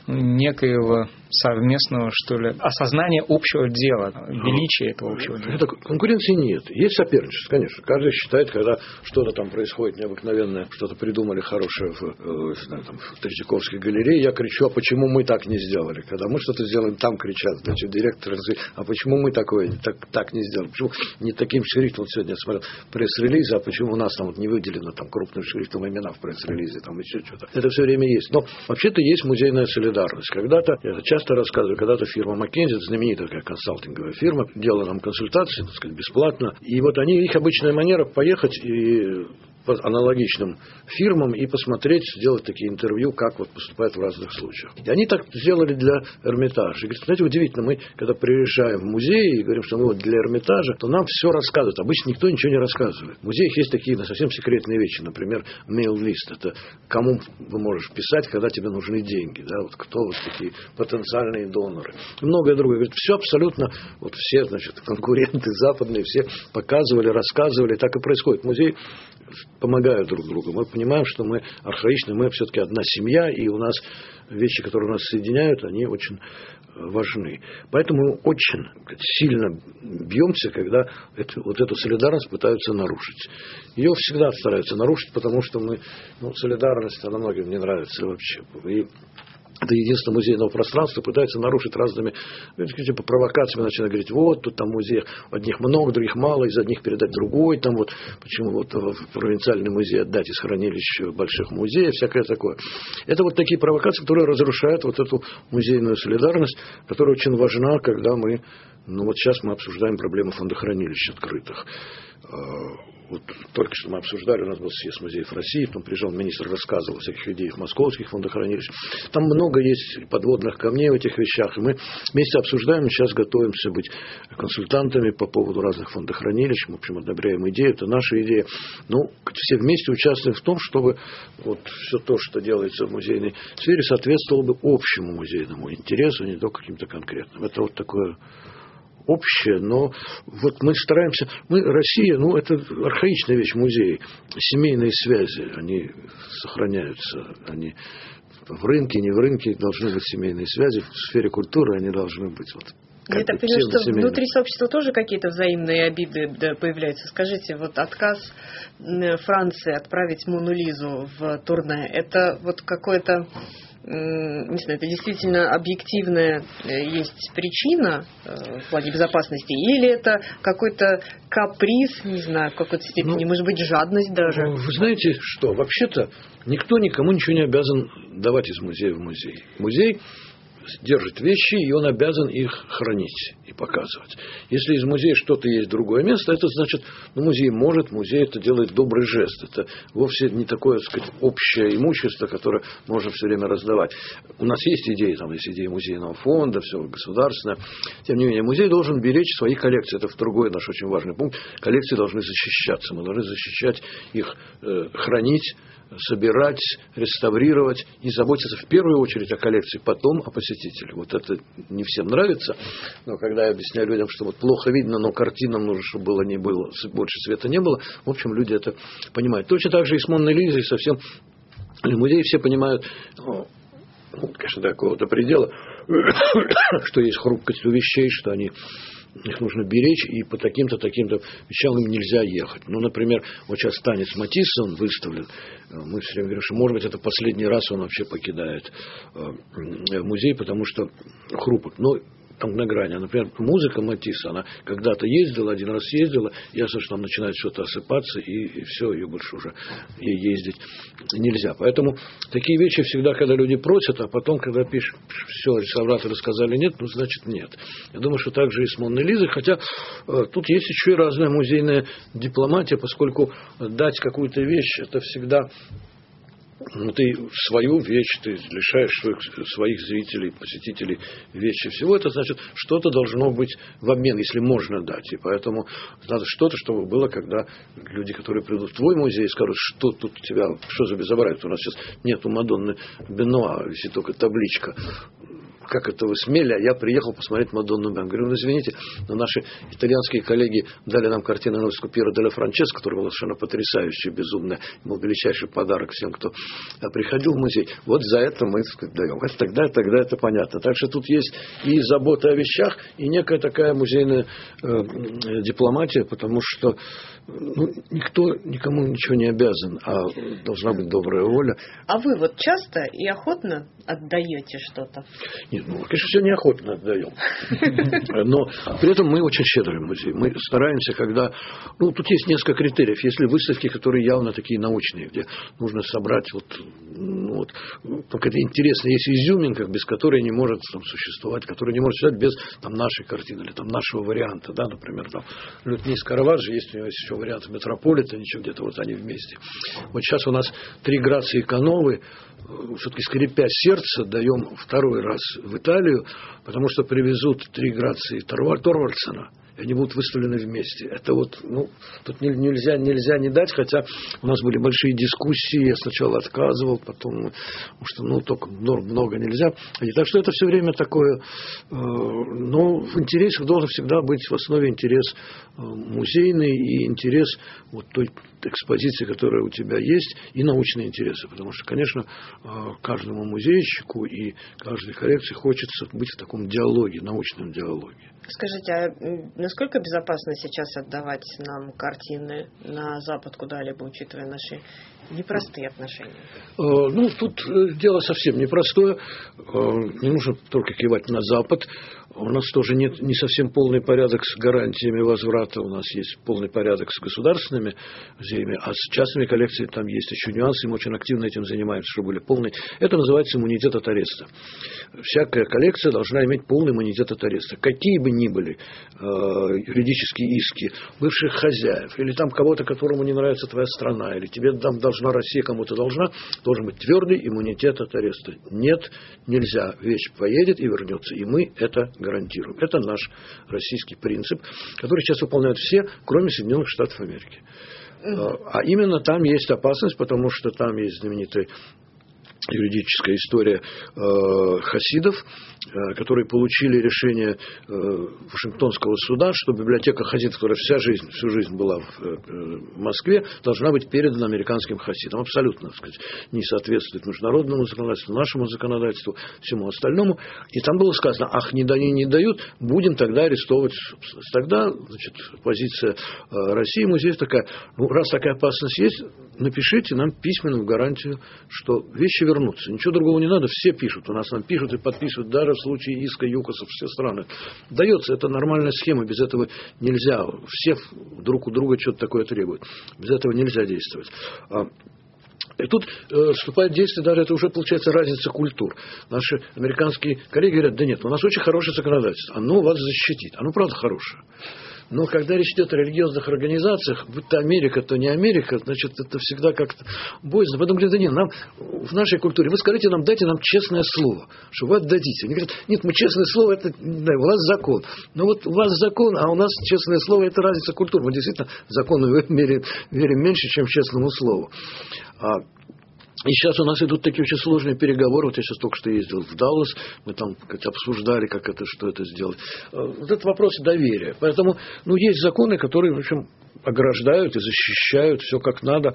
некоего совместного, что ли, осознания общего дела, величия этого общего дела? Это конкуренции нет. Есть соперничество, конечно. Каждый считает, когда что-то там происходит необыкновенное, что-то придумали хорошее в Третьяковской галерее, я кричу, а почему мы так не сделали? Когда мы что-то сделаем, там кричат, значит, директор, а почему мы такое так не сделали? Почему не таким шрифтом? Вот сегодня я смотрел пресс-релизы, а почему у нас там не выделено там крупным шрифтом имена в пресс-релизе, там еще что-то. Это все время есть. Но вообще-то есть музейная солидарность. Когда-то, я это часто рассказываю, когда-то фирма Маккензи, знаменитая такая консалтинговая фирма, делала нам консультации, так сказать, бесплатно. И вот их обычная манера поехать и по аналогичным фирмам и посмотреть, сделать такие интервью, как вот поступают в разных случаях. И они так сделали для Эрмитажа. И говорят, знаете, удивительно, мы, когда приезжаем в музей и говорим, что мы вот для Эрмитажа, то нам все рассказывают. Обычно никто ничего не рассказывает. В музеях есть такие совсем секретные вещи. Например, mail-лист. Это кому вы можешь писать, когда тебе нужны деньги. Да? Вот кто вот такие потенциальные доноры. И многое другое. Говорят, все абсолютно, вот все, значит, конкуренты западные, все показывали, рассказывали. Так и происходит. Музей помогают друг другу. Мы понимаем, что мы архаичны, мы все-таки одна семья, и у нас вещи, которые нас соединяют, они очень важны. Поэтому мы очень сильно бьемся, когда эту солидарность пытаются нарушить. Ее всегда стараются нарушить, потому что солидарность, она многим не нравится вообще. И это единственное музейного пространства пытается нарушить разными типа провокациями, начинают говорить, вот тут там музей, одних много, других мало, из одних передать другой, там вот почему вот в провинциальный музей отдать из хранилищ больших музеев, всякое такое. Это вот такие провокации, которые разрушают вот эту музейную солидарность, которая очень важна, когда мы, вот сейчас мы обсуждаем проблему фондохранилищ открытых. Вот только что мы обсуждали, у нас был съезд музеев России, там приезжал министр, рассказывал о всяких идеях московских фондохранилищ. Там много есть подводных камней в этих вещах, и мы вместе обсуждаем, сейчас готовимся быть консультантами по поводу разных фондохранилищ, мы, в общем, одобряем идею, это наша идея. Ну, все вместе участвуем в том, чтобы вот все то, что делается в музейной сфере, соответствовало бы общему музейному интересу, не только каким-то конкретным. Это вот такое общее, но вот мы стараемся, Россия, это архаичная вещь музеи, семейные связи, они сохраняются, они в рынке, не в рынке должны быть семейные связи, в сфере культуры они должны быть вот. Я так понимаю, что внутри сообщества тоже какие-то взаимные обиды появляются. Скажите, вот отказ Франции отправить Мону Лизу в турне, это вот какое-то, не знаю, это действительно объективная есть причина в плане безопасности, или это какой-то каприз, не знаю, в какой-то степени, может быть, жадность даже? Вы знаете что, вообще-то никто никому ничего не обязан давать из музея в музей. Музей держит вещи, и он обязан их хранить и показывать. Если из музея что-то есть другое место, это значит, музей может, музей это делает добрый жест. Это вовсе не такое, так сказать, общее имущество, которое можно все время раздавать. У нас есть идеи, там есть идеи музейного фонда, все государственное. Тем не менее, музей должен беречь свои коллекции. Это другой наш очень важный пункт. Коллекции должны защищаться. Мы должны защищать их, хранить, собирать, реставрировать и заботиться в первую очередь о коллекции, потом о посетителе. Вот это не всем нравится, но когда я объясняю людям, что вот плохо видно, но картинам нужно, чтобы было не было, больше света не было, в общем, люди это понимают. Точно так же и с Монной Лизой, совсем музеи все понимают, конечно, до какого-то предела, что есть хрупкость у вещей, что их нужно беречь, и по таким-то вещам им нельзя ехать. Например, вот сейчас танец Матисса, он выставлен. Мы все время говорим, что, может быть, это последний раз он вообще покидает музей, потому что хрупок. Но там на грани. Например, музыка Матисса, она когда-то ездила, один раз ездила, ясно, что там начинает что-то осыпаться, и все, ее больше уже ездить нельзя. Поэтому такие вещи всегда, когда люди просят, а потом, когда пишут, все, реставраторы сказали нет, значит нет. Я думаю, что так же и с Монной Лизой, хотя тут есть еще и разная музейная дипломатия, поскольку дать какую-то вещь, это всегда... ты свою вещь, ты лишаешь своих зрителей, посетителей вещи. Всего это значит, что-то должно быть в обмен, если можно дать. И поэтому надо что-то, чтобы было, когда люди, которые придут в твой музей, скажут, что тут у тебя, что за безобразие. У нас сейчас нету Мадонны Бенуа, висит только табличка. Как это вы смели, а я приехал посмотреть Мадонну Бенуа. Говорю, извините, но наши итальянские коллеги дали нам картину Новского Пьера де ла Франческо, которая была совершенно потрясающая, безумная, был величайший подарок всем, кто приходил в музей. Вот за это мы, так сказать, даем. Тогда это понятно. Так что тут есть и забота о вещах, и некая такая музейная дипломатия, потому что никто никому ничего не обязан, а должна быть добрая воля. А вы вот часто и охотно отдаете что-то? Нет, конечно, все неохотно отдаем. Но при этом мы очень щедрый музей. Мы стараемся, когда... тут есть несколько критериев. Если выставки, которые явно такие научные, где нужно собрать какая-то интересная, есть изюминка, без которой не может существовать, которая не может существовать без нашей картины или нашего варианта. Да, например, Лютнис Караваджо, есть у него еще вариант Метрополита, ничего где-то они вместе. Вот сейчас у нас 3 Грации Кановы, все-таки скрипя сердце, даем второй раз в Италию, потому что привезут 3 Грации Торвальдсена, и они будут выставлены вместе. Это тут нельзя не дать, хотя у нас были большие дискуссии, я сначала отказывал, потом, потому что только много нельзя. И так что это все время такое, но в интересах должен всегда быть в основе интерес музейный и интерес той экспозиции, которая у тебя есть, и научные интересы. Потому что, конечно, каждому музейщику и каждой коллекции хочется быть в таком диалоге, научном диалоге. Скажите, а насколько безопасно сейчас отдавать нам картины на Запад куда-либо, учитывая наши непростые отношения? Тут дело совсем непростое. Не нужно только кивать на Запад. У нас тоже нет не совсем полный порядок с гарантиями возврата. У нас есть полный порядок с государственными музеями, а с частными коллекциями там есть еще нюансы. Мы очень активно этим занимаемся, чтобы были полные. Это называется иммунитет от ареста. Всякая коллекция должна иметь полный иммунитет от ареста. Какие бы ни были юридические иски бывших хозяев, или там кого-то, которому не нравится твоя страна, или тебе там должна Россия, кому-то должна, должен быть твердый иммунитет от ареста. Нет, нельзя. Вещь поедет и вернется. И мы это гарантируем. Это наш российский принцип, который сейчас выполняют все, кроме Соединенных Штатов Америки. А именно там есть опасность, потому что там есть знаменитая юридическая история хасидов, которые получили решение Вашингтонского суда, что библиотека хасидов, которая всю жизнь была в Москве, должна быть передана американским хасидам. Абсолютно, так сказать, не соответствует международному законодательству, нашему законодательству, всему остальному. И там было сказано: ах, не дают, будем тогда арестовывать собственность. Тогда, значит, позиция России, музеев такая: ну, раз такая опасность есть, напишите нам письменную гарантию, что вещи вернутся. Ничего другого не надо, все пишут. У нас нам пишут и подписывают, даже в случае иска ЮКОСов, все страны. Дается, это нормальная схема, без этого нельзя. Все друг у друга что-то такое требуют. Без этого нельзя действовать. И тут вступает в действие, даже это уже получается разница культур. Наши американские коллеги говорят: да нет, у нас очень хорошее законодательство, оно вас защитит. Оно правда хорошее. Но когда речь идет о религиозных организациях, будь то Америка, то не Америка, значит, это всегда как-то боязно. Потом говорят: да нет, нам в нашей культуре, вы скажите нам, дайте нам честное слово, что вы отдадите. Они говорят: нет, мы честное слово, это, да, у вас закон. Но вот у вас закон, а у нас честное слово, это разница культур. Мы действительно закону верим меньше, чем честному слову. И сейчас у нас идут такие очень сложные переговоры. Вот я сейчас только что ездил в Даллас, мы там обсуждали, что это сделать. Вот это вопрос доверия. Поэтому, есть законы, которые, в общем, ограждают и защищают все как надо.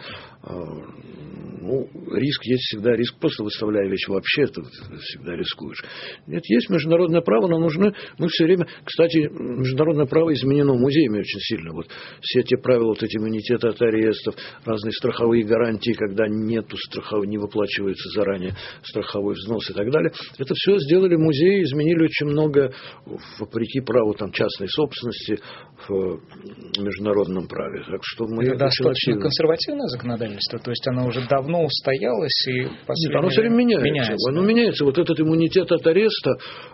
Риск есть всегда, риск, просто выставляя вещь вообще, ты всегда рискуешь. Нет, есть международное право, но нужны, мы все время, кстати, международное право изменено музеями очень сильно. Вот все те правила, вот эти иммунитеты от арестов, разные страховые гарантии, когда нету не выплачивается заранее страховой взнос и так далее. Это все сделали музеи, изменили очень много, вопреки праву там частной собственности в международном праве. Так что мы это достаточно консервативное законодательство, то есть оно уже давно устоялось и последнее... Оно все время меняется. Оно меняется. Вот этот иммунитет от ареста,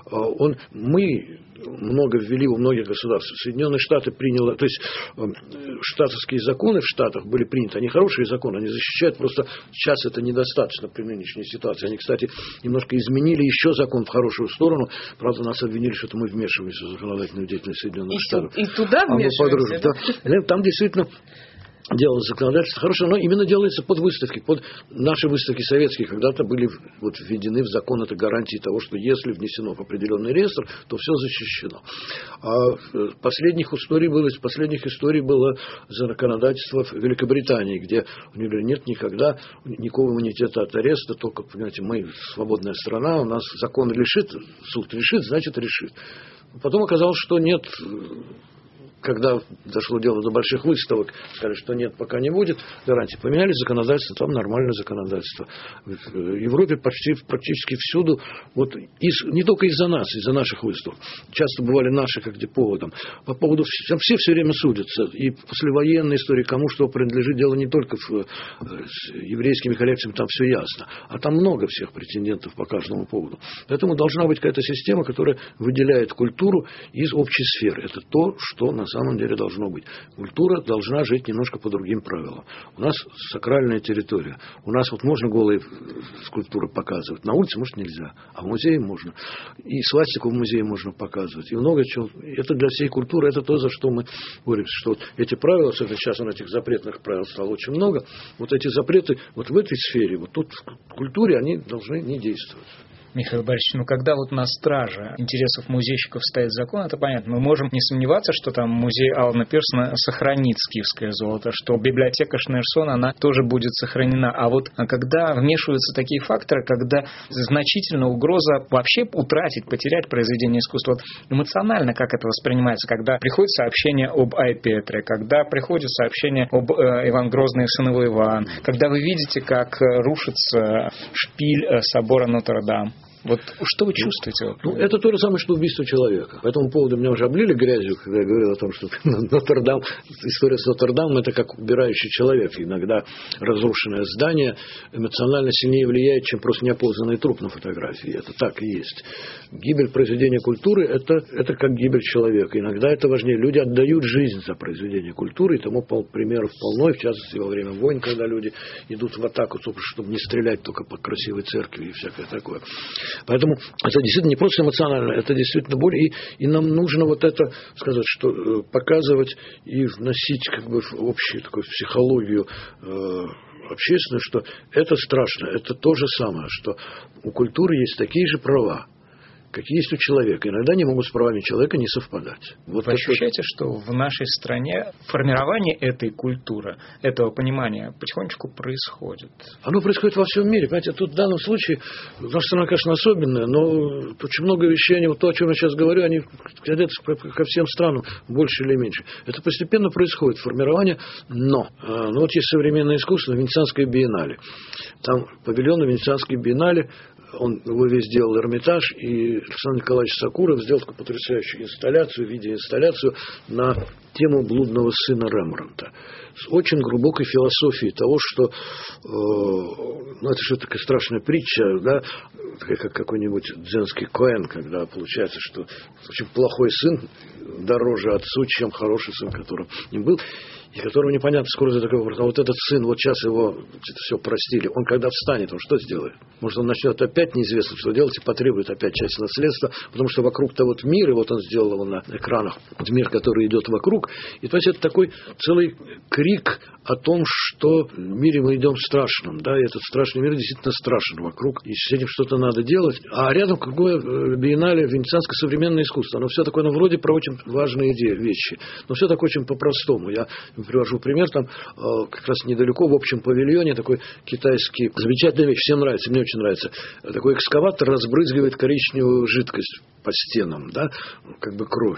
мы много ввели у многих государств. Соединенные Штаты приняли, то есть штатовские законы в Штатах были приняты. Они хорошие законы, они защищают, просто сейчас это недостаточно при нынешней ситуации. Они, кстати, немножко изменили еще закон в хорошую сторону. Правда, нас обвинили, что это мы вмешиваемся в законодательную деятельность Соединенных Штатов. И туда вмешиваемся? Да. Там действительно делалось законодательство хорошее, но именно делается под выставки, под наши выставки советские, когда-то были введены в закон это гарантии того, что если внесено в определенный реестр, то все защищено. А последних историй было законодательство в Великобритании, где они говорили: нет никогда никакого иммунитета от ареста, только, понимаете, мы свободная страна, у нас закон решит, суд решит, значит решит. Потом оказалось, что нет. Когда дошло дело до больших выставок, сказали, что нет, пока не будет гарантии. Поменяли законодательство, там нормальное законодательство. В Европе практически всюду, не только из-за нас, из-за наших выставок. Часто бывали наши как поводом. По поводу, там все время судятся. И послевоенной истории, кому что принадлежит, дело не только с еврейскими коллекциями, там все ясно. А там много всех претендентов по каждому поводу. Поэтому должна быть какая-то система, которая выделяет культуру из общей сферы. Это то, что на самом деле должно быть. Культура должна жить немножко по другим правилам. У нас сакральная территория. У нас можно голые скульптуры показывать. На улице, может, нельзя. А в музее можно. И свастику в музее можно показывать. И много чего. Это для всей культуры. Это то, за что мы боремся. Что эти правила, особенно сейчас этих запретных правил стало очень много. Эти запреты в этой сфере, тут в культуре они должны не действовать. Михаил Борисович, когда на страже интересов музейщиков стоит закон, это понятно. Мы можем не сомневаться, что там музей Алана Пирсона сохранит скифское золото, что библиотека Шнейрсона, она тоже будет сохранена. А когда вмешиваются такие факторы, когда значительная угроза вообще потерять произведение искусства, эмоционально как это воспринимается, когда приходит сообщение об Айпетре, когда приходит сообщение об Иван Грозный и сын его Иван, когда вы видите, как рушится шпиль собора Нотр-Дам. Вот что вы чувствуете? Ну, это то же самое, что убийство человека. По этому поводу меня уже облили грязью, когда я говорил о том, что Нотр-Дам, история с Нотр-Дамом – это как убирающий человек. Иногда разрушенное здание эмоционально сильнее влияет, чем просто неопознанный труп на фотографии. Это так и есть. Гибель произведения культуры – это как гибель человека. Иногда это важнее. Люди отдают жизнь за произведение культуры, и тому примеров полно, в частности, во время войн, когда люди идут в атаку, чтобы не стрелять только по красивой церкви и всякое такое. Поэтому это действительно не просто эмоционально, это действительно боль, и нам нужно вот это сказать, что показывать и вносить как бы в общую такую психологию общественную, что это страшно, это то же самое, что у культуры есть такие же права, какие есть у человека. Иногда они могут с правами человека не совпадать. Вот вы ощущаете, что в нашей стране формирование этой культуры, этого понимания потихонечку происходит? Оно происходит во всем мире. Понимаете, тут в данном случае наша страна, конечно, особенная, но очень много вещей, вот то, о чем я сейчас говорю, они годятся ко всем странам, больше или меньше. Это постепенно происходит, формирование, но вот есть современное искусство, Венецианское биеннале. Там павильон на Венецианской биеннале, его весь делал Эрмитаж, и Александр Николаевич Сакуров сделал такую потрясающую инсталляцию, видеоинсталляцию на тему блудного сына Рембрандта. С очень глубокой философией того, что это же такая страшная притча, да, как какой-нибудь дзенский коэн, когда получается, что очень плохой сын дороже отцу, чем хороший сын, которым не был, и которого непонятно, скоро за такой вопрос. А вот этот сын, вот сейчас его все простили, он когда встанет, он что сделает? Может, он начнет опять неизвестно, что делать, и потребует опять часть наследства, потому что вокруг-то вот мир, и вот он сделал его на экранах, мир, который идет вокруг. И то есть это такой целый крик о том, что в мире мы идем страшным, да, и этот страшный мир действительно страшен вокруг, и с этим что-то надо делать. А рядом какое биеннале, венецианское современное искусство, оно все такое, вроде про очень важные вещи, но все такое очень по-простому. Я привожу пример, там как раз недалеко в общем павильоне такой китайский, замечательная вещь, всем нравится, мне очень нравится, такой экскаватор разбрызгивает коричневую жидкость по стенам, да, как бы кровь.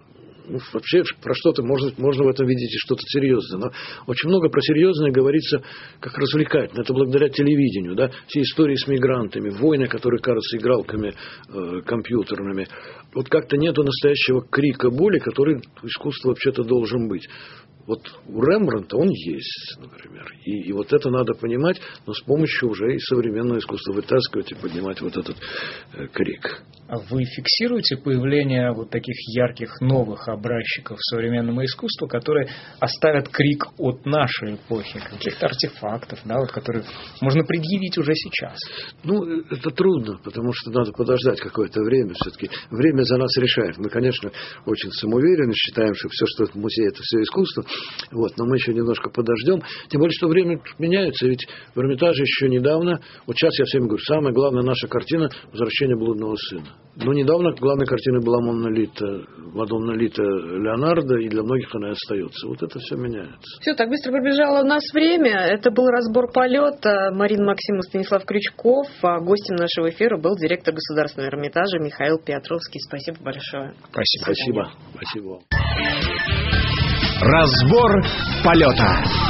Вообще про что-то можно в этом видеть и что-то серьезное. Но очень много про серьезное говорится как развлекательно. Это благодаря телевидению. Да? Все истории с мигрантами, войны, которые кажутся игралками компьютерными. Вот как-то нету настоящего крика боли, который у искусства вообще-то должен быть. Вот у Рембрандта он есть, например. И вот это надо понимать, но с помощью уже и современного искусства вытаскивать и поднимать вот этот крик. А вы фиксируете появление вот таких ярких новых образчиков современного искусства, которые оставят крик от нашей эпохи, каких-то артефактов, да, вот, которые можно предъявить уже сейчас? Ну, это трудно, потому что надо подождать какое-то время. Все-таки время за нас решает. Мы, конечно, очень самоуверенно считаем, что все, что в музее, это все искусство. Вот, но мы еще немножко подождем. Тем более, что время меняется. Ведь в Эрмитаже еще недавно, вот сейчас я всем говорю, самая главная наша картина «Возвращение блудного сына». Но недавно главной картиной была Мадонна Лита Леонардо, и для многих она и остается. Вот это все меняется. Все, так быстро пробежало у нас время. Это был разбор полета. Марина Максимова, Станислав Крючков. А гостем нашего эфира был директор Государственного Эрмитажа Михаил Петровский. Спасибо большое. Спасибо. Спасибо. Разбор полета.